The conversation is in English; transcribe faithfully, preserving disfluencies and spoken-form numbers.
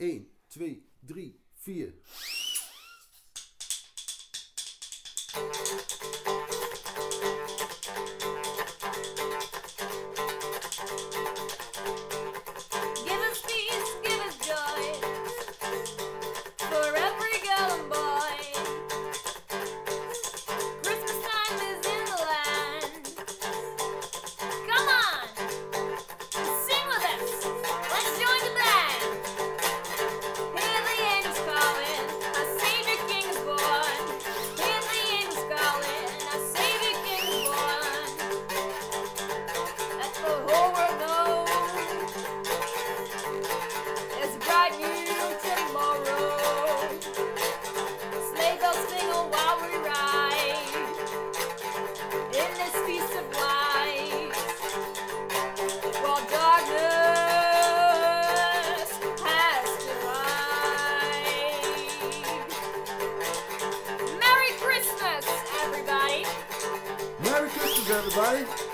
één, twee, drie, vier. Give us peace, give us joy, for every girl and boy. Christmas time is in the land. Come on, sing with us. Let's join the band. Hear the angels calling, our Savior King is born. Hear the angels calling, our Savior King is born. Let the whole world know there's a bright new tomorrow. Sleigh bells jingle while we ride in this feast of light. While darkness has to hide. Merry Christmas, everybody! Merry Christmas, everybody!